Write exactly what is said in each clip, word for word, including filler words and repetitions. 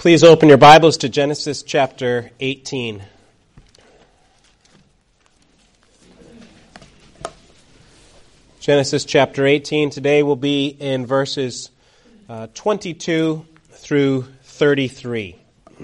Please open your Bibles to Genesis chapter eighteen. Genesis chapter eighteen. Today will be in verses uh, twenty-two through thirty-three.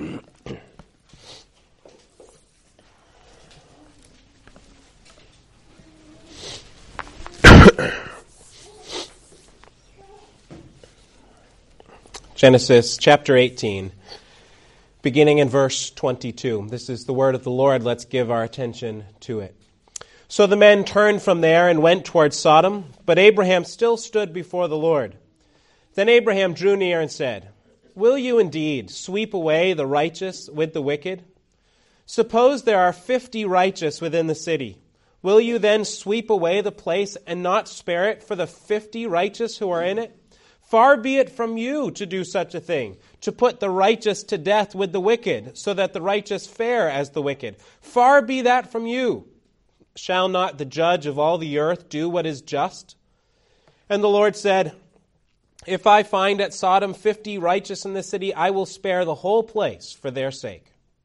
Genesis chapter eighteen, beginning in verse twenty-two. This is the word of the Lord. Let's give our attention to it. So the men turned from there and went toward Sodom, but Abraham still stood before the Lord. Then Abraham drew near and said, "Will you indeed sweep away the righteous with the wicked? Suppose there are fifty righteous within the city. Will you then sweep away the place and not spare it for the fifty righteous who are in it? Far be it from you to do such a thing, to put the righteous to death with the wicked, so that the righteous fare as the wicked. Far be that from you. Shall not the judge of all the earth do what is just?" And the Lord said, "If I find at Sodom fifty righteous in the city, I will spare the whole place for their sake."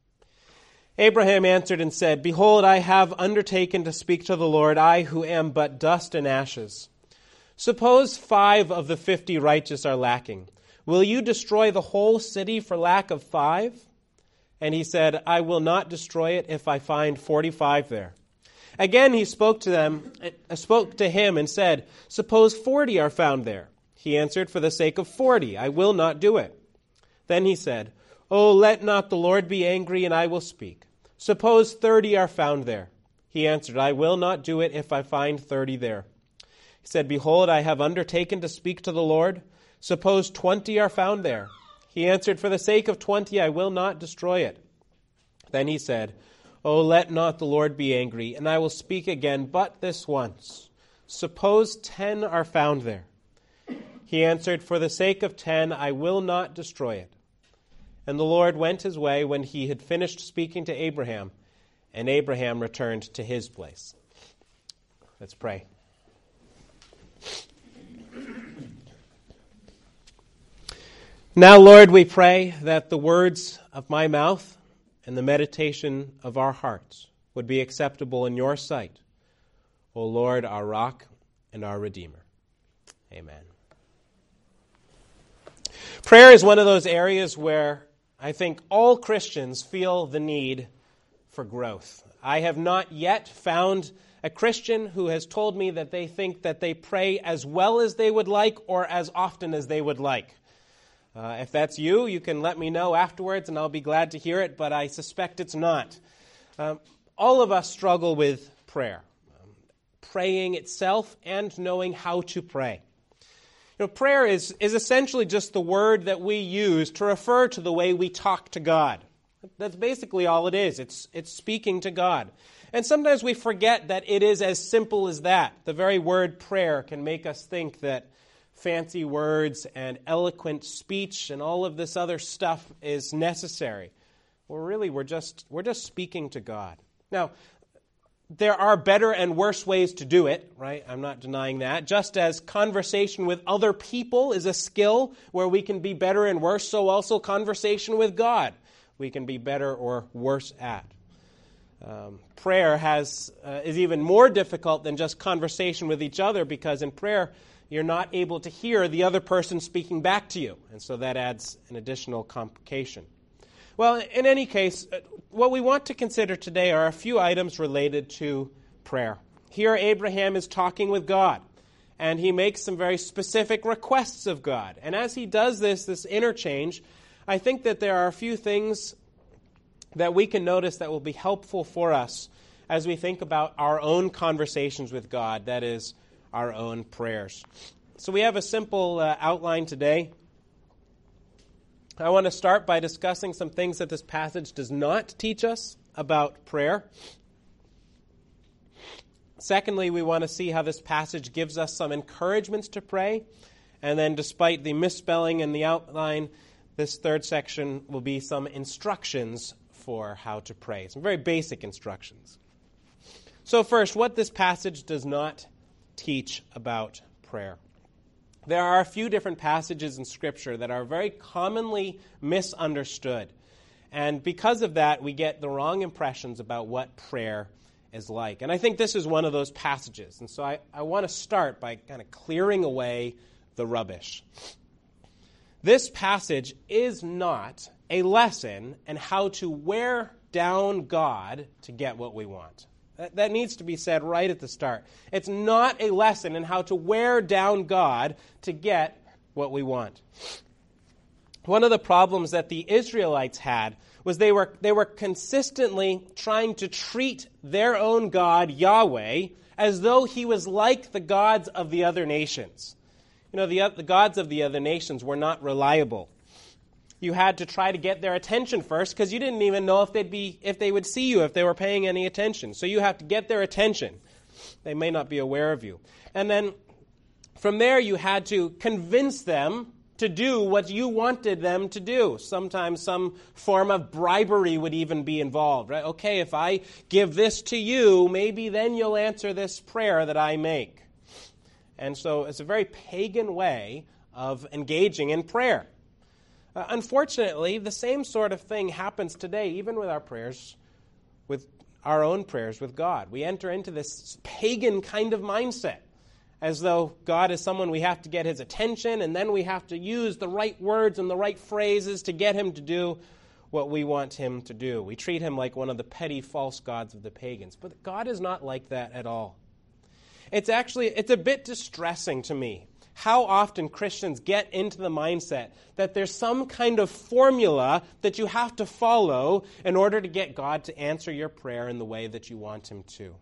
Abraham answered and said, "Behold, I have undertaken to speak to the Lord, I who am but dust and ashes. Suppose five of the fifty righteous are lacking. Will you destroy the whole city for lack of five?" And he said, "I will not destroy it if I find forty-five there." Again he spoke to them, uh, spoke to him and said, "Suppose forty are found there." He answered, "For the sake of forty, I will not do it." Then he said, "Oh, let not the Lord be angry, and I will speak. Suppose thirty are found there." He answered, "I will not do it if I find thirty there." He said, "Behold, I have undertaken to speak to the Lord. Suppose twenty are found there." He answered, "For the sake of twenty, I will not destroy it." Then he said, "Oh, let not the Lord be angry, and I will speak again but this once. Suppose ten are found there." He answered, "For the sake of ten, I will not destroy it." And the Lord went his way when he had finished speaking to Abraham, and Abraham returned to his place. Let's pray. Now, Lord, we pray that the words of my mouth and the meditation of our hearts would be acceptable in your sight, O Lord, our rock and our Redeemer. Amen. Prayer is one of those areas where I think all Christians feel the need for growth. I have not yet found a Christian who has told me that they think that they pray as well as they would like or as often as they would like. Uh, if that's you, you can let me know afterwards and I'll be glad to hear it, but I suspect it's not. Um, all of us struggle with prayer, um, praying itself and knowing how to pray. You know, prayer is, is essentially just the word that we use to refer to the way we talk to God. That's basically all it is. It's, it's speaking to God. And sometimes we forget that it is as simple as that. The very word prayer can make us think that fancy words and eloquent speech and all of this other stuff is necessary. Well, really, we're just we're just speaking to God. Now, there are better and worse ways to do it, right? I'm not denying that. Just as conversation with other people is a skill where we can be better and worse, so also conversation with God we can be better or worse at. Um, prayer has uh, is even more difficult than just conversation with each other, because in prayer you're not able to hear the other person speaking back to you, and so that adds an additional complication. Well, in any case, what we want to consider today are a few items related to prayer. Here Abraham is talking with God, and he makes some very specific requests of God. And as he does this, this interchange, I think that there are a few things that we can notice that will be helpful for us as we think about our own conversations with God, that is, our own prayers. So we have a simple uh, outline today. I want to start by discussing some things that this passage does not teach us about prayer. Secondly, we want to see how this passage gives us some encouragements to pray. And then, despite the misspelling in the outline, this third section will be some instructions for how to pray. Some very basic instructions. So first, what this passage does not teach about prayer. there are a few different passages in Scripture that are very commonly misunderstood. And because of that, we get the wrong impressions about what prayer is like. And I think this is one of those passages. And so I, I want to start by kind of clearing away the rubbish. This passage is not a lesson in how to wear down God to get what we want. That, that needs to be said right at the start. It's not a lesson in how to wear down God to get what we want. One of the problems that the Israelites had was they were they were consistently trying to treat their own God, Yahweh, as though he was like the gods of the other nations. You know, the, the gods of the other nations were not reliable. You had to try to get their attention first because you didn't even know if they'd be if they would see you, if they were paying any attention. So you have to get their attention. They may not be aware of you. And then from there you had to convince them to do what you wanted them to do. Sometimes some form of bribery would even be involved, right? Okay, if I give this to you, maybe then you'll answer this prayer that I make. And so it's a very pagan way of engaging in prayer. Uh, unfortunately, the same sort of thing happens today, even with our prayers, with our own prayers with God. We enter into this pagan kind of mindset, as though God is someone we have to get his attention, and then we have to use the right words and the right phrases to get him to do what we want him to do. We treat him like one of the petty false gods of the pagans. But God is not like that at all. It's actually, it's a bit distressing to me how often Christians get into the mindset that there's some kind of formula that you have to follow in order to get God to answer your prayer in the way that you want him to.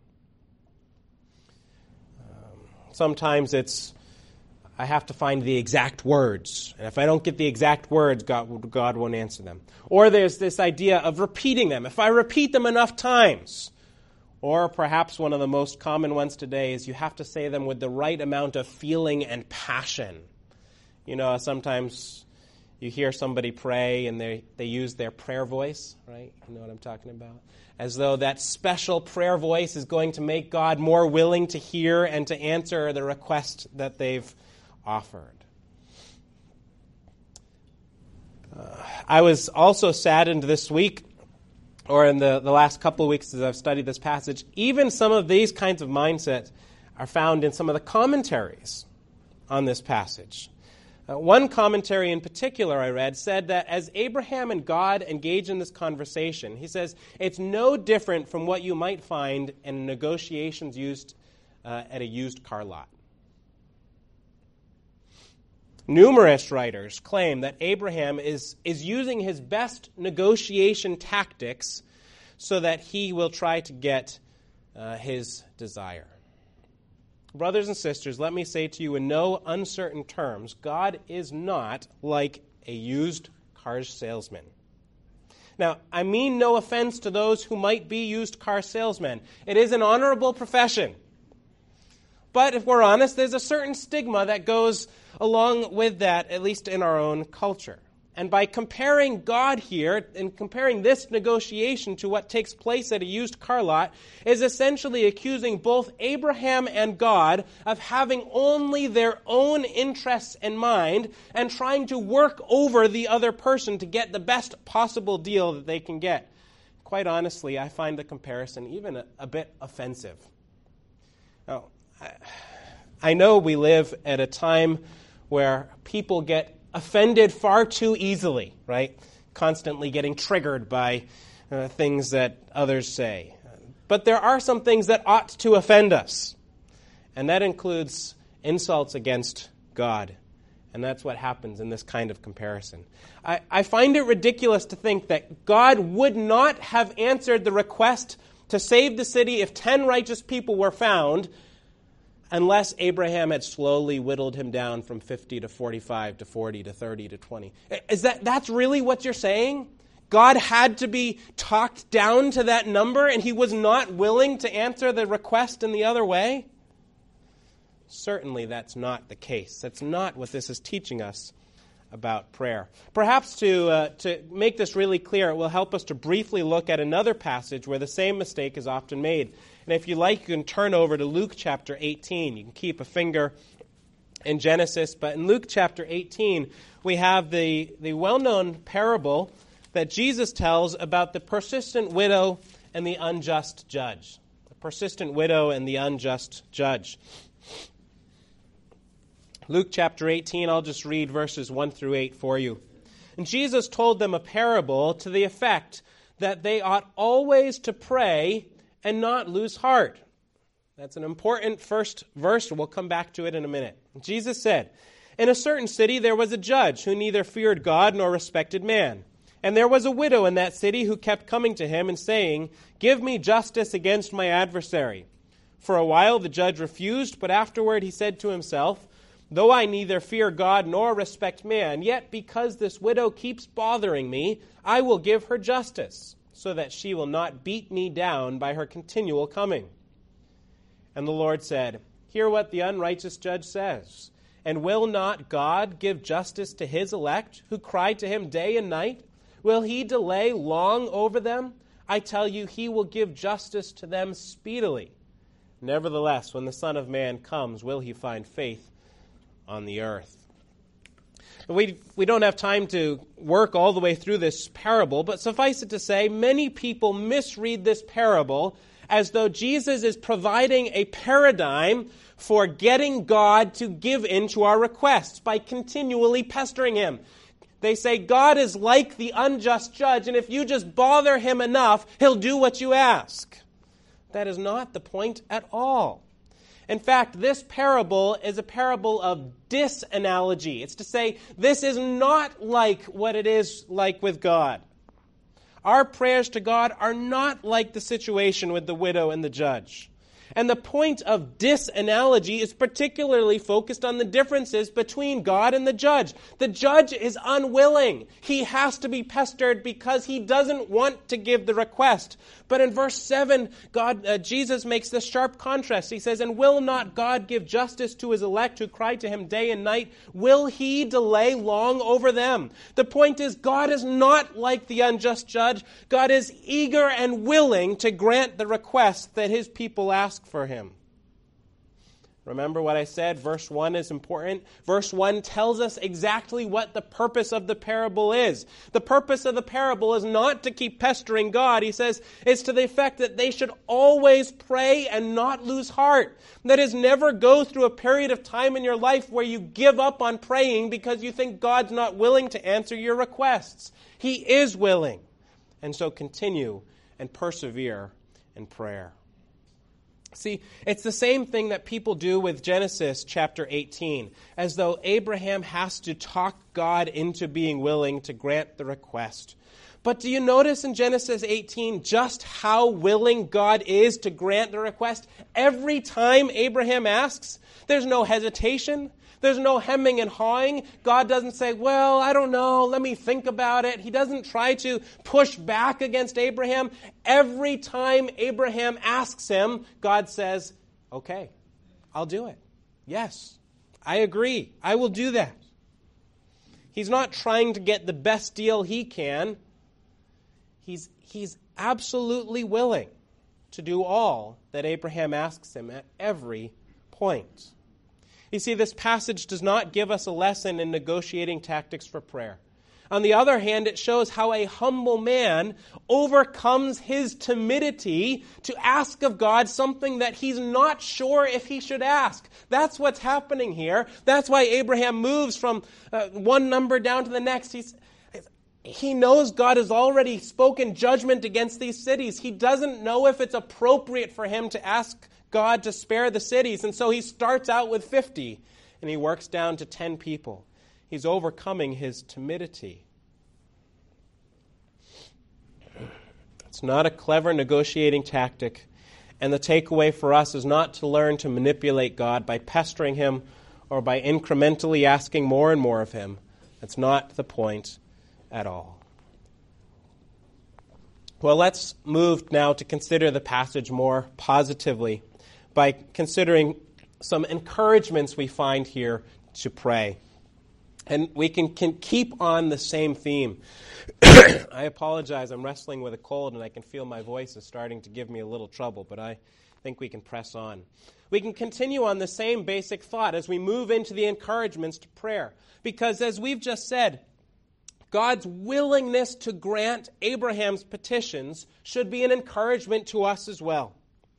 Sometimes it's, I have to find the exact words. And if I don't get the exact words, God, God won't answer them. Or there's this idea of repeating them. If I repeat them enough times. Or perhaps one of the most common ones today is you have to say them with the right amount of feeling and passion. You know, sometimes you hear somebody pray and they, they use their prayer voice, right? You know what I'm talking about? As though that special prayer voice is going to make God more willing to hear and to answer the request that they've offered. Uh, I was also saddened this week, or in the, the last couple of weeks as I've studied this passage, even some of these kinds of mindsets are found in some of the commentaries on this passage. Uh, one commentary in particular I read said that as Abraham and God engage in this conversation, he says, it's no different from what you might find in negotiations used uh, at a used car lot. Numerous writers claim that Abraham is, is using his best negotiation tactics so that he will try to get uh, his desire. Brothers and sisters, let me say to you in no uncertain terms, God is not like a used car salesman. Now, I mean no offense to those who might be used car salesmen. It is an honorable profession. But if we're honest, there's a certain stigma that goes along with that, at least in our own culture. And by comparing God here and comparing this negotiation to what takes place at a used car lot is essentially accusing both Abraham and God of having only their own interests in mind and trying to work over the other person to get the best possible deal that they can get. Quite honestly, I find the comparison even a, a bit offensive. Now, I, I know we live at a time where people get offended far too easily, right? Constantly getting triggered by uh, things that others say. But there are some things that ought to offend us, and that includes insults against God. And that's what happens in this kind of comparison. I, I find it ridiculous to think that God would not have answered the request to save the city if ten righteous people were found unless Abraham had slowly whittled him down from fifty to forty-five to forty to thirty to twenty. Is that that's really what you're saying? God had to be talked down to that number and he was not willing to answer the request in the other way? Certainly that's not the case. That's not what this is teaching us about prayer. Perhaps to uh, to make this really clear, it will help us to briefly look at another passage where the same mistake is often made. And if you like, you can turn over to Luke chapter eighteen. You can keep a finger in Genesis, but in Luke chapter eighteen, we have the, the well-known parable that Jesus tells about the persistent widow and the unjust judge. The persistent widow and the unjust judge. Luke chapter eighteen, I'll just read verses one through eight for you. And Jesus told them a parable to the effect that they ought always to pray and not lose heart. That's an important first verse. We'll come back to it in a minute. Jesus said, "In a certain city there was a judge who neither feared God nor respected man. And there was a widow in that city who kept coming to him and saying, 'Give me justice against my adversary.' For a while the judge refused, but afterward he said to himself, 'Though I neither fear God nor respect man, yet because this widow keeps bothering me, I will give her justice, so that she will not beat me down by her continual coming.' And the Lord said, 'Hear what the unrighteous judge says. And will not God give justice to his elect, who cry to him day and night? Will he delay long over them? I tell you, he will give justice to them speedily. Nevertheless, when the Son of Man comes, will he find faith on the earth?'" We, we don't have time to work all the way through this parable, but suffice it to say, many people misread this parable as though Jesus is providing a paradigm for getting God to give in to our requests by continually pestering him. They say God is like the unjust judge, and if you just bother him enough, he'll do what you ask. That is not the point at all. In fact, this parable is a parable of disanalogy. It's to say, this is not like what it is like with God. Our prayers to God are not like the situation with the widow and the judge. And the point of disanalogy is particularly focused on the differences between God and the judge. The judge is unwilling. He has to be pestered because he doesn't want to give the request. But in verse seven, God, uh, Jesus makes this sharp contrast. He says, "And will not God give justice to his elect who cry to him day and night? Will he delay long over them?" The point is, God is not like the unjust judge. God is eager and willing to grant the request that his people ask for him. Remember what I said? Verse one is important. Verse one tells us exactly what the purpose of the parable is. The purpose of the parable is not to keep pestering God. He says it's to the effect that they should always pray and not lose heart. That is, never go through a period of time in your life where you give up on praying because you think God's not willing to answer your requests. He is willing. And so continue and persevere in prayer. See, it's the same thing that people do with Genesis chapter eighteen, as though Abraham has to talk God into being willing to grant the request. But do you notice in Genesis eighteen just how willing God is to grant the request? Every time Abraham asks, there's no hesitation. There's no hemming and hawing. God doesn't say, "Well, I don't know, let me think about it." He doesn't try to push back against Abraham. Every time Abraham asks him, God says, "Okay, I'll do it. Yes, I agree. I will do that." He's not trying to get the best deal he can. He's, he's absolutely willing to do all that Abraham asks him at every point. You see, this passage does not give us a lesson in negotiating tactics for prayer. On the other hand, it shows how a humble man overcomes his timidity to ask of God something that he's not sure if he should ask. That's what's happening here. That's why Abraham moves from uh, one number down to the next. He's, he knows God has already spoken judgment against these cities. He doesn't know if it's appropriate for him to ask God to spare the cities. And so he starts out with fifty and he works down to ten people. He's overcoming his timidity. It's not a clever negotiating tactic. And the takeaway for us is not to learn to manipulate God by pestering him or by incrementally asking more and more of him. That's not the point at all. Well, let's move now to consider the passage more positively by considering some encouragements we find here to pray. And we can, can keep on the same theme. I apologize, I'm wrestling with a cold and I can feel my voice is starting to give me a little trouble, but I I think we can press on. We can continue on the same basic thought as we move into the encouragements to prayer. Because as we've just said, God's willingness to grant Abraham's petitions should be an encouragement to us as well.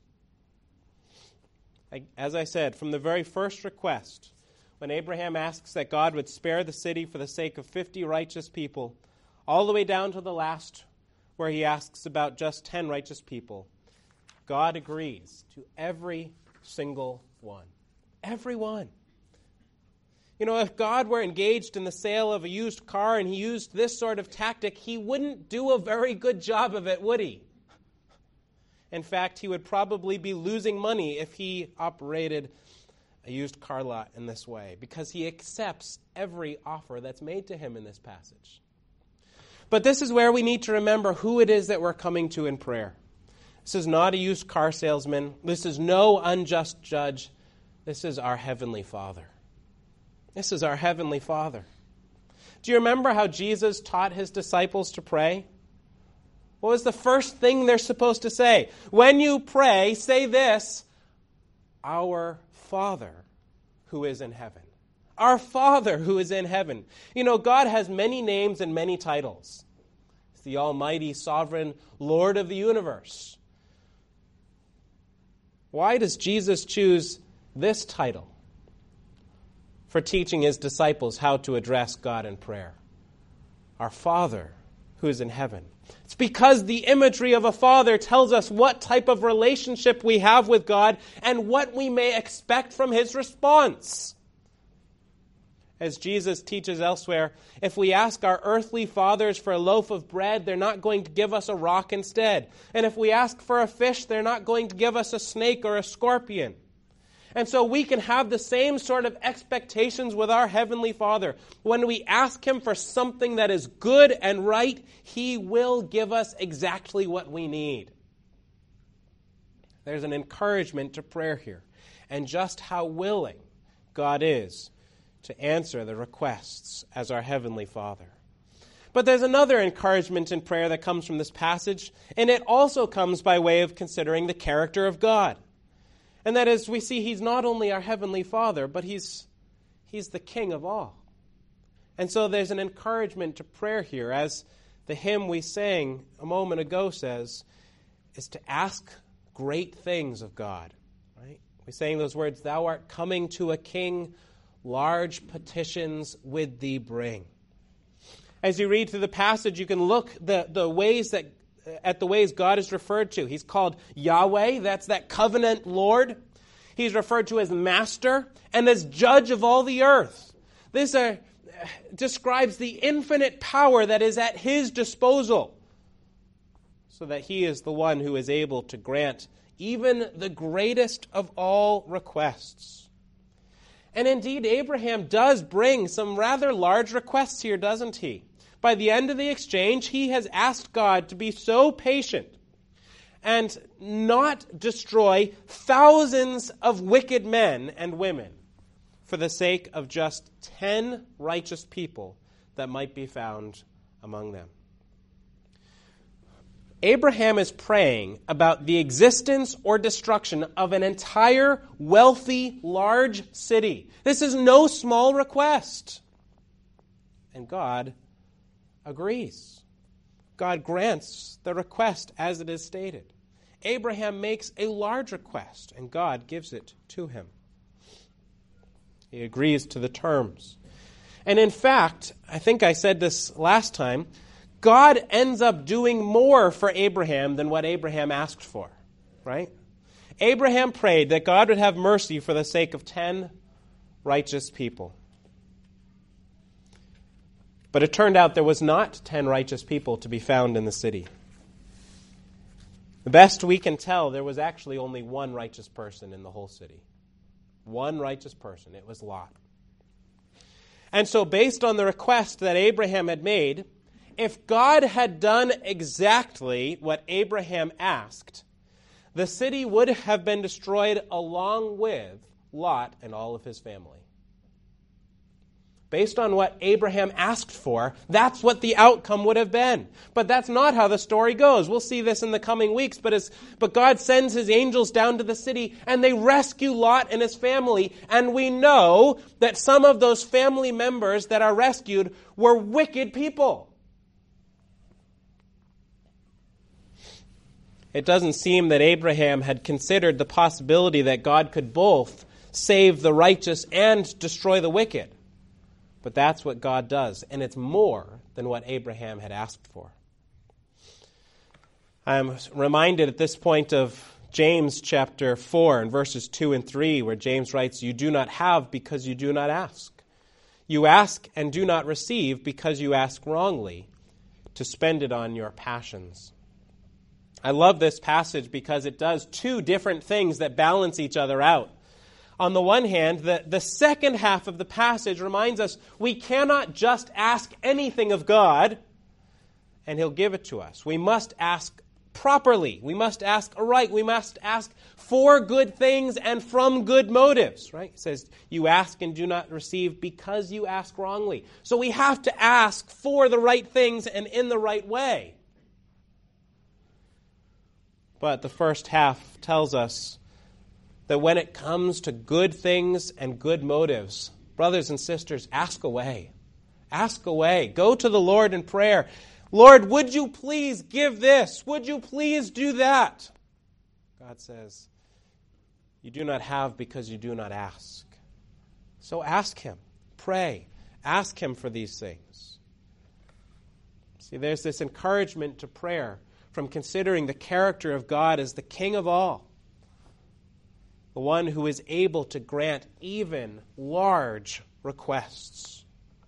As I said, from the very first request, when Abraham asks that God would spare the city for the sake of fifty righteous people, all the way down to the last where he asks about just ten righteous people, God agrees to every single one. Every one. You know, if God were engaged in the sale of a used car and he used this sort of tactic, he wouldn't do a very good job of it, would he? In fact, he would probably be losing money if he operated a used car lot in this way, because he accepts every offer that's made to him in this passage. But this is where we need to remember who it is that we're coming to in prayer. This is not a used car salesman. This is no unjust judge. This is our Heavenly Father. This is our Heavenly Father. Do you remember how Jesus taught his disciples to pray? What was the first thing they're supposed to say? When you pray, say this, Our Father who is in heaven. Our Father who is in heaven. You know, God has many names and many titles. He's the Almighty, Sovereign Lord of the universe. Why does Jesus choose this title for teaching his disciples how to address God in prayer? Our Father who is in heaven. It's because the imagery of a father tells us what type of relationship we have with God and what we may expect from his response. As Jesus teaches elsewhere, if we ask our earthly fathers for a loaf of bread, they're not going to give us a rock instead. And if we ask for a fish, they're not going to give us a snake or a scorpion. And so we can have the same sort of expectations with our Heavenly Father. When we ask him for something that is good and right, he will give us exactly what we need. There's an encouragement to prayer here, and just how willing God is to answer the requests as our Heavenly Father. But there's another encouragement in prayer that comes from this passage, and it also comes by way of considering the character of God. And that is, we see he's not only our Heavenly Father, but he's, he's the King of all. And so there's an encouragement to prayer here, as the hymn we sang a moment ago says, is to ask great things of God. Right? We sang those words, Thou art coming to a king, large petitions with thee bring. As you read through the passage, you can look the, the ways that at the ways God is referred to. He's called Yahweh, that's that covenant Lord. He's referred to as Master and as Judge of all the earth. This uh, describes the infinite power that is at his disposal, so that he is the one who is able to grant even the greatest of all requests. And indeed, Abraham does bring some rather large requests here, doesn't he? By the end of the exchange, he has asked God to be so patient and not destroy thousands of wicked men and women for the sake of just ten righteous people that might be found among them. Abraham is praying about the existence or destruction of an entire, wealthy, large city. This is no small request. And God agrees. God grants the request as it is stated. Abraham makes a large request, and God gives it to him. He agrees to the terms. And in fact, I think I said this last time, God ends up doing more for Abraham than what Abraham asked for, right? Abraham prayed that God would have mercy for the sake of ten righteous people. But it turned out there was not ten righteous people to be found in the city. The best we can tell, there was actually only one righteous person in the whole city. One righteous person. It was Lot. And so based on the request that Abraham had made, if God had done exactly what Abraham asked, the city would have been destroyed along with Lot and all of his family. based on what Abraham asked for, that's what the outcome would have been. But that's not how the story goes. We'll see this in the coming weeks. But, as, but God sends his angels down to the city, and they rescue Lot and his family. And we know that some of those family members that are rescued were wicked people. It doesn't seem that Abraham had considered the possibility that God could both save the righteous and destroy the wicked. But that's what God does, and it's more than what Abraham had asked for. I'm reminded at this point of James chapter four and verses two and three, where James writes, "You do not have because you do not ask. You ask and do not receive because you ask wrongly, to spend it on your passions." I love this passage because it does two different things that balance each other out. On the one hand, the, the second half of the passage reminds us we cannot just ask anything of God and he'll give it to us. We must ask properly. We must ask aright. We must ask for good things and from good motives, right? It says, you ask and do not receive because you ask wrongly. So we have to ask for the right things and in the right way. But the first half tells us that when it comes to good things and good motives, brothers and sisters, ask away. Ask away. Go to the Lord in prayer. Lord, would you please give this? Would you please do that? God says, you do not have because you do not ask. So ask him. Pray. Ask him for these things. See, there's this encouragement to prayer from considering the character of God as the King of all, the one who is able to grant even large requests.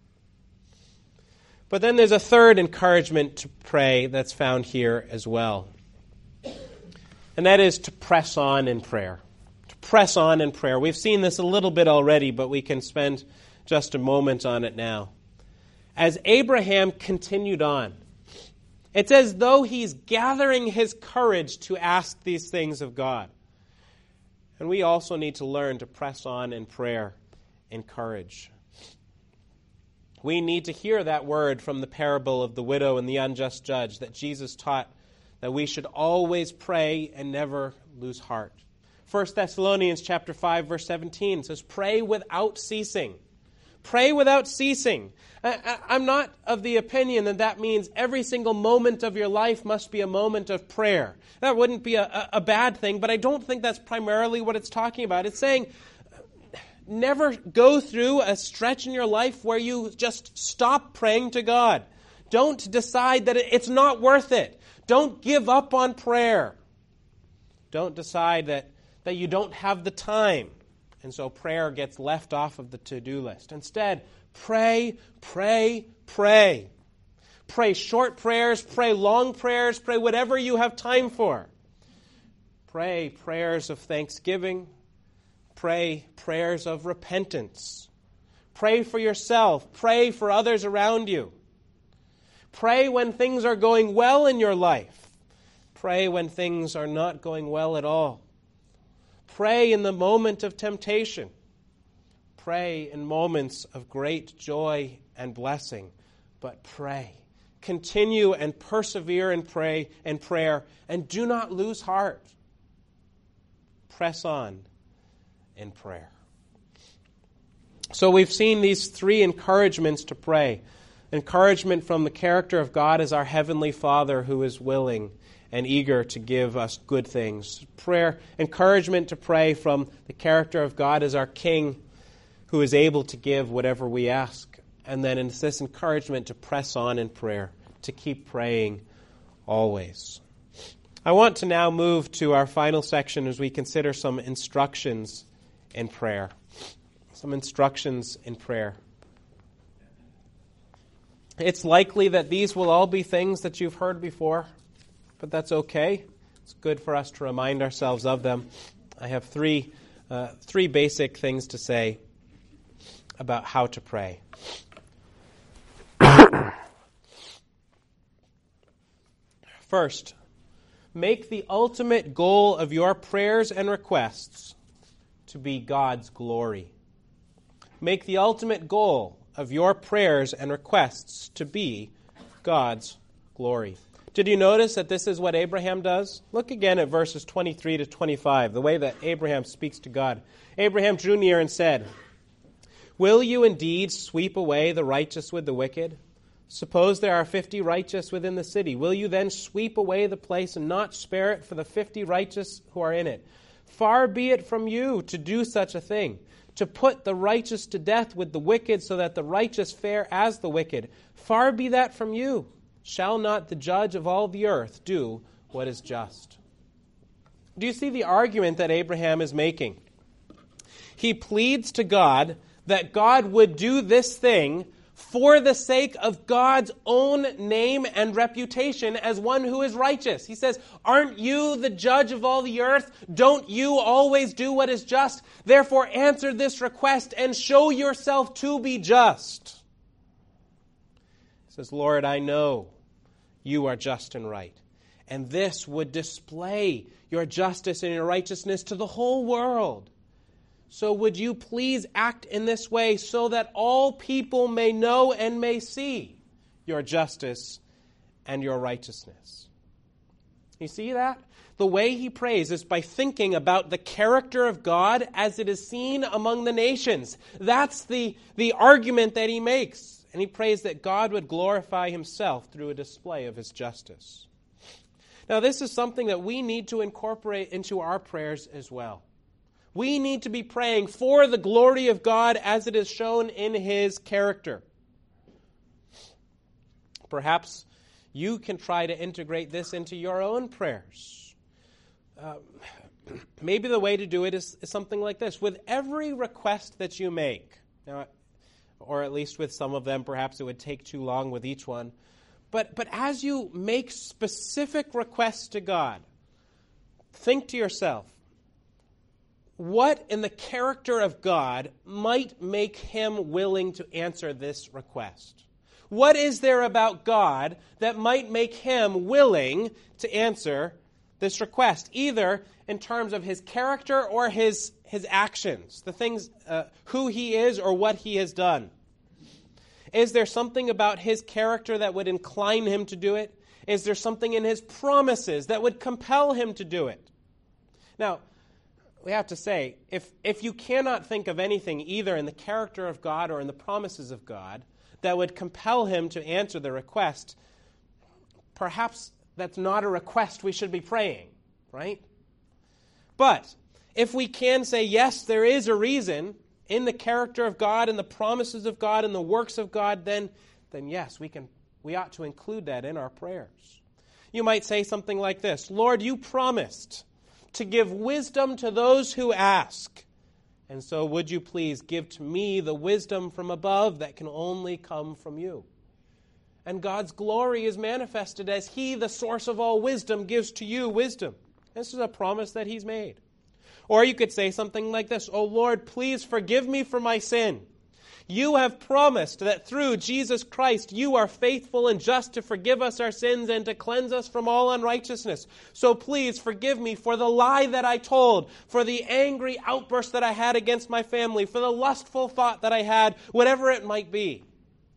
But then there's a third encouragement to pray that's found here as well. And that is to press on in prayer. To press on in prayer. We've seen this a little bit already, but we can spend just a moment on it now. As Abraham continued on, it's as though he's gathering his courage to ask these things of God. And we also need to learn to press on in prayer in courage. We need to hear that word from the parable of the widow and the unjust judge that Jesus taught that we should always pray and never lose heart. First Thessalonians chapter five, verse seventeen says, pray without ceasing. Pray without ceasing. I, I'm not of the opinion that that means every single moment of your life must be a moment of prayer. That wouldn't be a, a, a bad thing, but I don't think that's primarily what it's talking about. It's saying never go through a stretch in your life where you just stop praying to God. Don't decide that it's not worth it. Don't give up on prayer. Don't decide that, that you don't have the time. And so prayer gets left off of the to-do list. Instead, pray, pray, pray. Pray short prayers, pray long prayers, pray whatever you have time for. Pray prayers of thanksgiving. Pray prayers of repentance. Pray for yourself. Pray for others around you. Pray when things are going well in your life. Pray when things are not going well at all. Pray in the moment of temptation. Pray in moments of great joy and blessing. But pray. Continue and persevere in pray and prayer, and do not lose heart. Press on in prayer. So we've seen these three encouragements to pray. Encouragement from the character of God as our Heavenly Father who is willing and eager to give us good things. Prayer, encouragement to pray from the character of God as our King who is able to give whatever we ask. And then it's this encouragement to press on in prayer, to keep praying always. I want to now move to our final section as we consider some instructions in prayer. Some instructions in prayer. It's likely that these will all be things that you've heard before, but that's okay. It's good for us to remind ourselves of them. I have three, uh, three basic things to say about how to pray. First, make the ultimate goal of your prayers and requests to be God's glory. Make the ultimate goal of your prayers and requests to be God's glory. Did you notice that this is what Abraham does? Look again at verses twenty-three to twenty-five, the way that Abraham speaks to God. Abraham drew near and said, "Will you indeed sweep away the righteous with the wicked? Suppose there are fifty righteous within the city. Will you then sweep away the place and not spare it for the fifty righteous who are in it? Far be it from you to do such a thing, to put the righteous to death with the wicked, so that the righteous fare as the wicked. Far be that from you. Shall not the judge of all the earth do what is just?" Do you see the argument that Abraham is making? He pleads to God that God would do this thing for the sake of God's own name and reputation as one who is righteous. He says, "Aren't you the judge of all the earth? Don't you always do what is just? Therefore answer this request and show yourself to be just." He says, "Lord, I know you are just and right. And this would display your justice and your righteousness to the whole world. So would you please act in this way so that all people may know and may see your justice and your righteousness?" You see that? The way he prays is by thinking about the character of God as it is seen among the nations. That's the, the argument that he makes. And he prays that God would glorify himself through a display of his justice. Now, this is something that we need to incorporate into our prayers as well. We need to be praying for the glory of God as it is shown in his character. Perhaps you can try to integrate this into your own prayers. Uh, maybe the way to do it is, is something like this. With every request that you make, now, or at least with some of them, perhaps it would take too long with each one. But, but as you make specific requests to God, think to yourself, what in the character of God might make him willing to answer this request? What is there about God that might make him willing to answer this request, either in terms of his character or his, his actions, the things, uh, who he is or what he has done? Is there something about his character that would incline him to do it? Is there something in his promises that would compel him to do it? Now, we have to say, if, if you cannot think of anything either in the character of God or in the promises of God that would compel him to answer the request, perhaps that's not a request we should be praying, right? But if we can say, yes, there is a reason in the character of God and the promises of God and the works of God, then, then yes, we can. We ought to include that in our prayers. You might say something like this: "Lord, you promised to give wisdom to those who ask. And so would you please give to me the wisdom from above that can only come from you?" And God's glory is manifested as he, the source of all wisdom, gives to you wisdom. This is a promise that he's made. Or you could say something like this: "Oh Lord, please forgive me for my sin. You have promised that through Jesus Christ you are faithful and just to forgive us our sins and to cleanse us from all unrighteousness. So please forgive me for the lie that I told, for the angry outburst that I had against my family, for the lustful thought that I had, whatever it might be."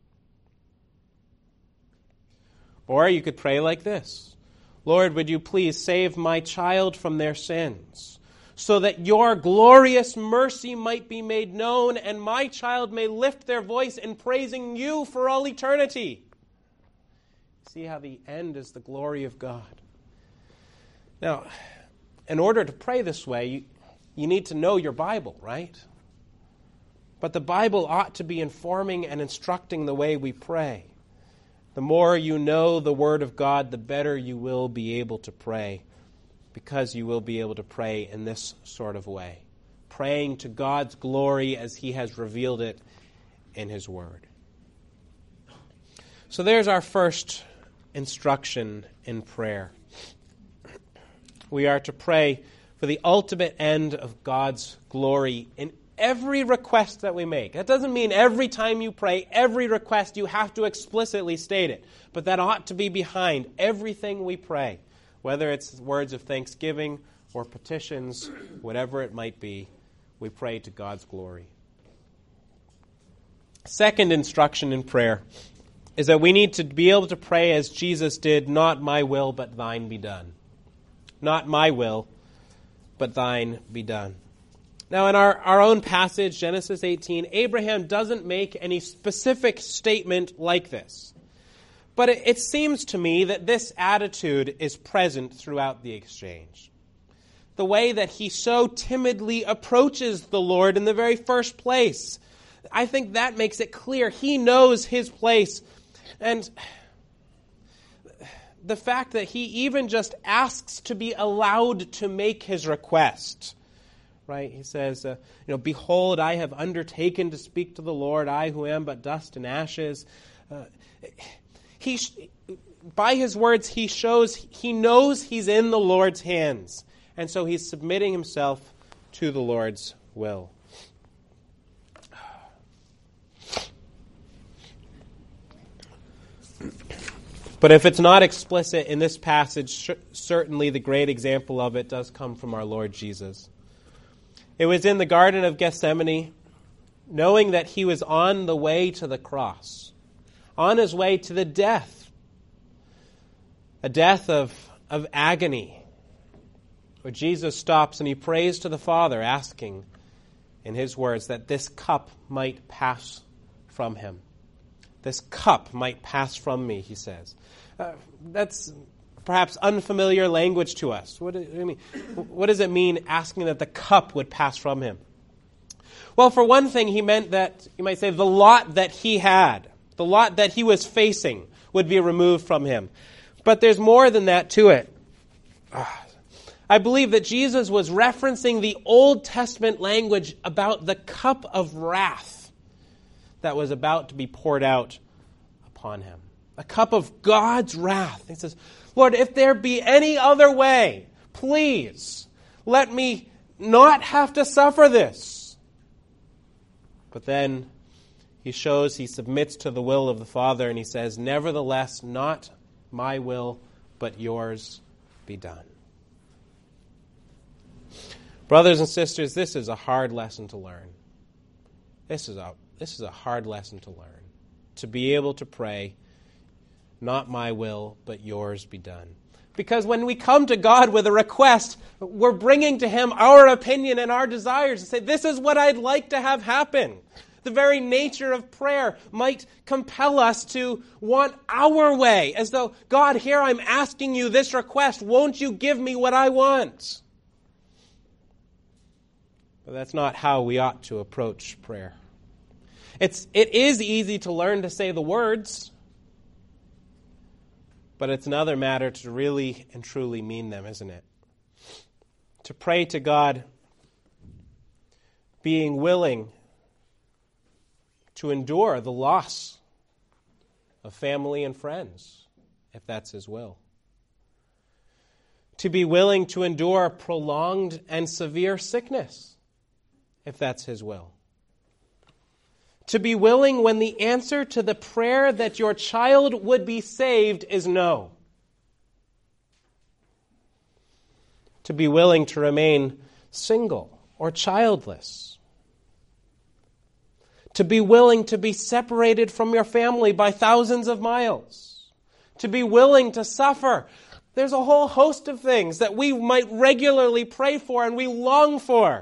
Or you could pray like this: "Lord, would you please save my child from their sins, so that your glorious mercy might be made known and my child may lift their voice in praising you for all eternity." See how the end is the glory of God. Now, in order to pray this way, you, you need to know your Bible, right? But the Bible ought to be informing and instructing the way we pray. The more you know the Word of God, the better you will be able to pray, because you will be able to pray in this sort of way, praying to God's glory as he has revealed it in his Word. So there's our first instruction in prayer. We are to pray for the ultimate end of God's glory in every request that we make. That doesn't mean every time you pray, every request, you have to explicitly state it. But that ought to be behind everything we pray. Whether it's words of thanksgiving or petitions, whatever it might be, we pray to God's glory. Second instruction in prayer is that we need to be able to pray as Jesus did, not my will, but thine be done. Not my will, but thine be done. Now, in our, our own passage, Genesis eighteen, Abraham doesn't make any specific statement like this. But it, it seems to me that this attitude is present throughout the exchange. The way that he so timidly approaches the Lord in the very first place, I think that makes it clear. He knows his place. And the fact that he even just asks to be allowed to make his request, right? He says, uh, you know, behold, I have undertaken to speak to the Lord, I who am but dust and ashes. Uh, he, by his words, he shows, he knows he's in the Lord's hands. And so he's submitting himself to the Lord's will. But if it's not explicit in this passage, certainly the great example of it does come from our Lord Jesus. It was in the Garden of Gethsemane, knowing that he was on the way to the cross, on his way to the death, a death of, of agony, where Jesus stops and he prays to the Father, asking, in his words, that this cup might pass from him. This cup might pass from me, he says. Uh, that's perhaps unfamiliar language to us. What do you mean? What does it mean asking that the cup would pass from him? Well, for one thing, he meant that, you might say, the lot that he had, the lot that he was facing, would be removed from him. But there's more than that to it. I believe that Jesus was referencing the Old Testament language about the cup of wrath that was about to be poured out upon him. A cup of God's wrath. He says, Lord, if there be any other way, please let me not have to suffer this. But then he shows he submits to the will of the Father and he says, nevertheless, not my will, but yours be done. Brothers and sisters, this is a hard lesson to learn. This is a, this is a hard lesson to learn. To be able to pray, not my will, but yours be done. Because when we come to God with a request, we're bringing to him our opinion and our desires and say, this is what I'd like to have happen. The very nature of prayer might compel us to want our way, as though, God, here I'm asking you this request. Won't you give me what I want? But that's not how we ought to approach prayer. It's, it is easy to learn to say the words, but it's another matter to really and truly mean them, isn't it? To pray to God, being willing to endure the loss of family and friends, if that's his will. To be willing to endure prolonged and severe sickness, if that's his will. To be willing when the answer to the prayer that your child would be saved is no. To be willing to remain single or childless. To be willing to be separated from your family by thousands of miles. To be willing to suffer. There's a whole host of things that we might regularly pray for and we long for.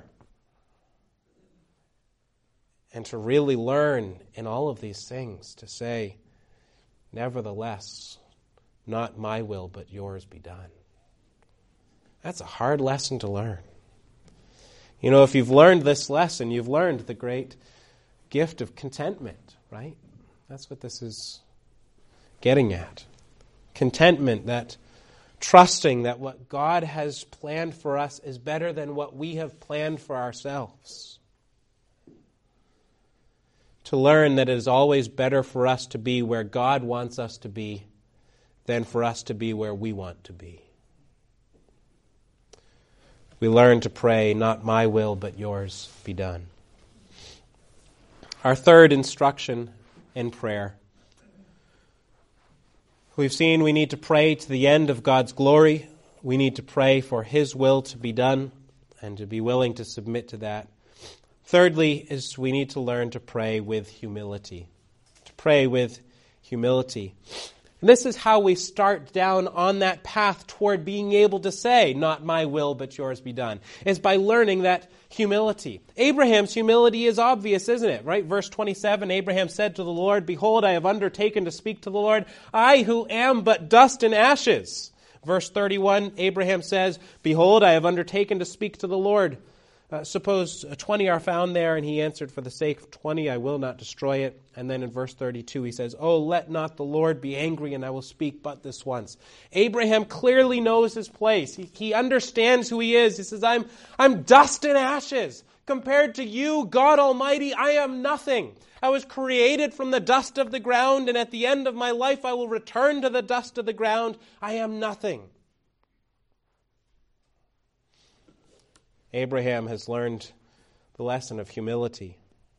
And to really learn in all of these things to say, nevertheless, not my will, but yours be done. That's a hard lesson to learn. You know, if you've learned this lesson, you've learned the great gift of contentment, right? That's what this is getting at. Contentment, that trusting that what God has planned for us is better than what we have planned for ourselves. To learn that it is always better for us to be where God wants us to be than for us to be where we want to be. We learn to pray, not my will, but yours be done. Our third instruction in prayer. We've seen we need to pray to the end of God's glory. We need to pray for his will to be done and to be willing to submit to that. Thirdly, is we need to learn to pray with humility. To pray with humility. And this is how we start down on that path toward being able to say, not my will, but yours be done, is by learning that humility. Abraham's humility is obvious, isn't it? Right? Verse twenty-seven, Abraham said to the Lord, behold, I have undertaken to speak to the Lord, I who am but dust and ashes. Verse thirty-one, Abraham says, behold, I have undertaken to speak to the Lord. Uh, suppose twenty are found there, and he answered, for the sake of twenty, I will not destroy it. And then in verse thirty-two, he says, oh, let not the Lord be angry, and I will speak but this once. Abraham clearly knows his place. He, he understands who he is. He says, I'm, I'm dust and ashes. Compared to you, God Almighty, I am nothing. I was created from the dust of the ground, and at the end of my life, I will return to the dust of the ground. I am nothing. Abraham has learned the lesson of humility.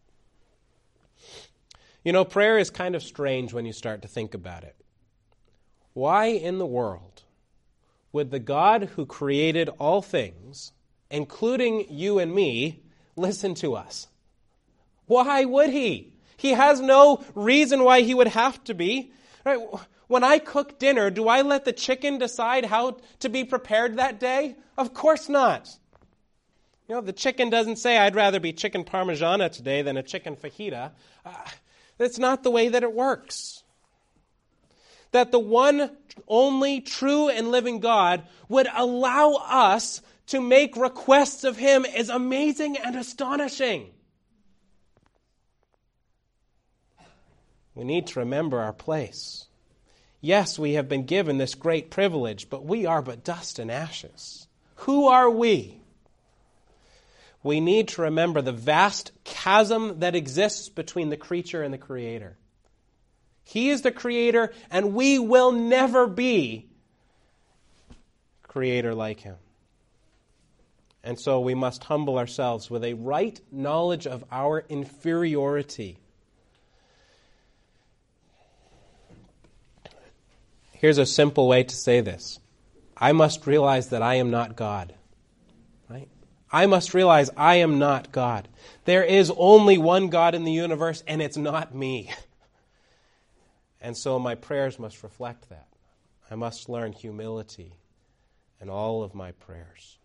You know, prayer is kind of strange when you start to think about it. Why in the world would the God who created all things, including you and me, listen to us? Why would he? He has no reason why he would have to be. Right? When I cook dinner, do I let the chicken decide how to be prepared that day? Of course not. You know, the chicken doesn't say, I'd rather be chicken parmigiana today than a chicken fajita. Uh, that's not the way that it works. That the one only true and living God would allow us to make requests of him is amazing and astonishing. We need to remember our place. Yes, we have been given this great privilege, but we are but dust and ashes. Who are we? We need to remember the vast chasm that exists between the creature and the Creator. He is the Creator, and we will never be a Creator like him. And so we must humble ourselves with a right knowledge of our inferiority. Here's a simple way to say this. I must realize that I am not God. Right? I must realize I am not God. There is only one God in the universe, and it's not me. And so my prayers must reflect that. I must learn humility in all of my prayers.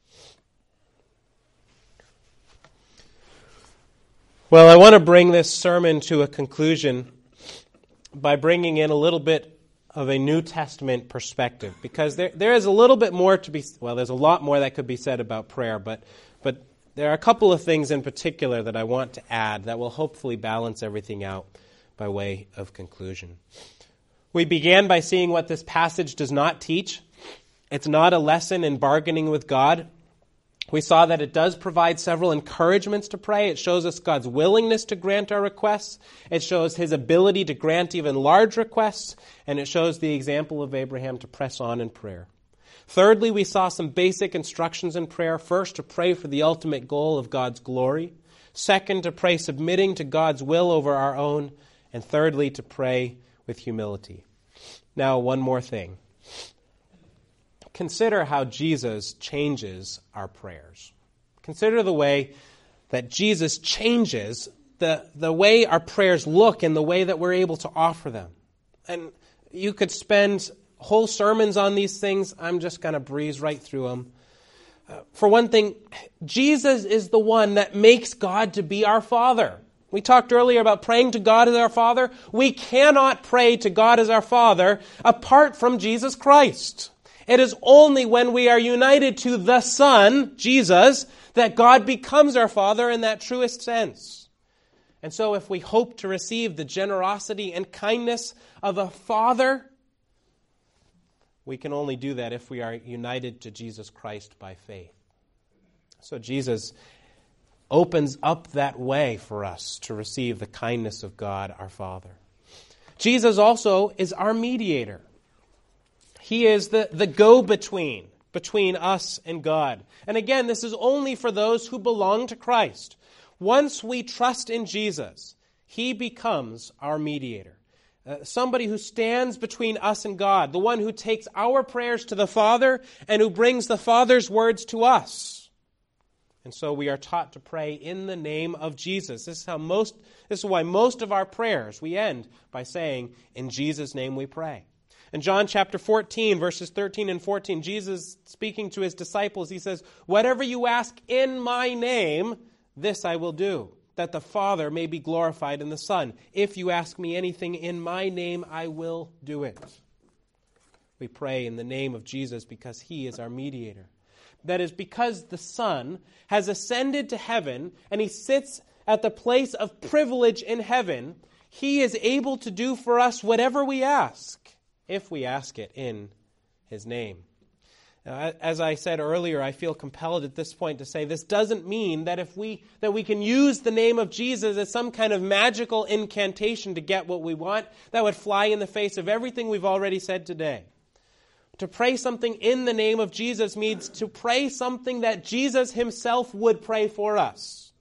Well, I want to bring this sermon to a conclusion by bringing in a little bit of a New Testament perspective, because there there is a little bit more to be, well, there's a lot more that could be said about prayer, but but there are a couple of things in particular that I want to add that will hopefully balance everything out by way of conclusion. We began by seeing what this passage does not teach. It's not a lesson in bargaining with God. We saw that it does provide several encouragements to pray. It shows us God's willingness to grant our requests. It shows his ability to grant even large requests. And it shows the example of Abraham to press on in prayer. Thirdly, we saw some basic instructions in prayer. First, to pray for the ultimate goal of God's glory. Second, to pray submitting to God's will over our own. And thirdly, to pray with humility. Now, one more thing. Consider how Jesus changes our prayers. Consider the way that Jesus changes the, the way our prayers look and the way that we're able to offer them. And you could spend whole sermons on these things. I'm just going to breeze right through them. Uh, for one thing, Jesus is the one that makes God to be our Father. We talked earlier about praying to God as our Father. We cannot pray to God as our Father apart from Jesus Christ. It is only when we are united to the Son, Jesus, that God becomes our Father in that truest sense. And so if we hope to receive the generosity and kindness of a Father, we can only do that if we are united to Jesus Christ by faith. So Jesus opens up that way for us to receive the kindness of God, our Father. Jesus also is our mediator. He is the, the go-between between us and God. And again, this is only for those who belong to Christ. Once we trust in Jesus, he becomes our mediator. Uh, somebody who stands between us and God, the one who takes our prayers to the Father and who brings the Father's words to us. And so we are taught to pray in the name of Jesus. This is how most this is why most of our prayers we end by saying, in Jesus' name we pray. In John chapter fourteen, verses thirteen and fourteen, Jesus speaking to his disciples, he says, "Whatever you ask in my name, this I will do, that the Father may be glorified in the Son. If you ask me anything in my name, I will do it." We pray in the name of Jesus because he is our mediator. That is because the Son has ascended to heaven and he sits at the place of privilege in heaven. He is able to do for us whatever we ask, if we ask it in his name. Now, as I said earlier, I feel compelled at this point to say this doesn't mean that if we that we can use the name of Jesus as some kind of magical incantation to get what we want. That would fly in the face of everything we've already said today. To pray something in the name of Jesus means to pray something that Jesus himself would pray for us.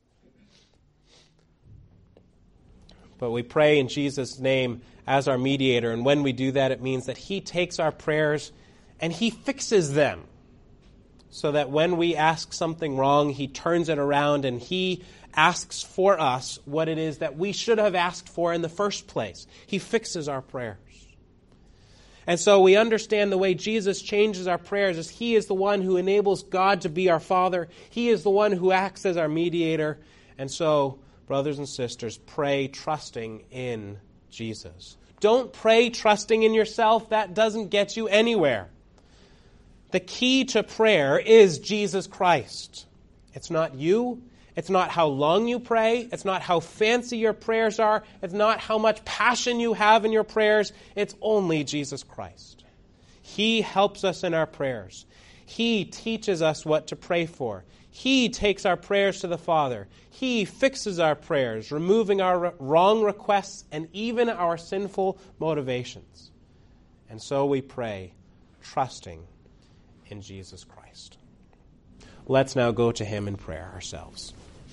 But we pray in Jesus' name as our mediator, and when we do that, it means that he takes our prayers and he fixes them, so that when we ask something wrong, he turns it around and he asks for us what it is that we should have asked for in the first place. He fixes our prayers. And so we understand the way Jesus changes our prayers is he is the one who enables God to be our Father. He is the one who acts as our mediator. And so, brothers and sisters, pray trusting in Jesus. Don't pray trusting in yourself. That doesn't get you anywhere. The key to prayer is Jesus Christ. It's not you. It's not how long you pray. It's not how fancy your prayers are. It's not how much passion you have in your prayers. It's only Jesus Christ. He helps us in our prayers. He teaches us what to pray for. He takes our prayers to the Father. He fixes our prayers, removing our wrong requests and even our sinful motivations. And so we pray, trusting in Jesus Christ. Let's now go to him in prayer ourselves.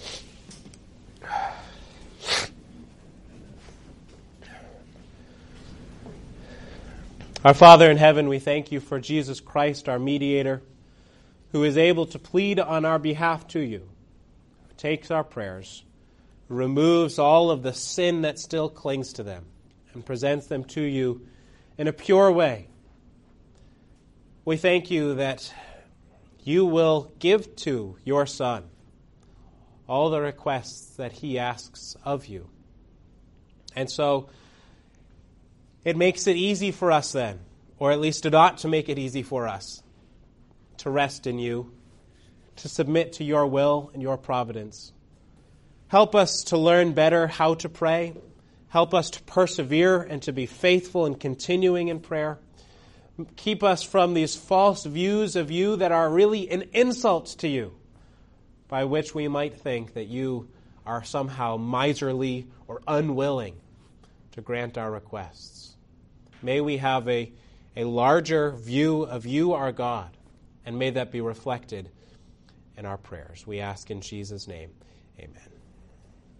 Our Father in heaven, we thank you for Jesus Christ, our mediator, who is able to plead on our behalf to you, who takes our prayers, removes all of the sin that still clings to them, and presents them to you in a pure way. We thank you that you will give to your Son all the requests that he asks of you. And so it makes it easy for us then, or at least it ought to make it easy for us, to rest in you, to submit to your will and your providence. Help us to learn better how to pray. Help us to persevere and to be faithful in continuing in prayer. Keep us from these false views of you that are really an insult to you, by which we might think that you are somehow miserly or unwilling to grant our requests. May we have a, a larger view of you, our God, and may that be reflected in our prayers. We ask in Jesus' name, amen.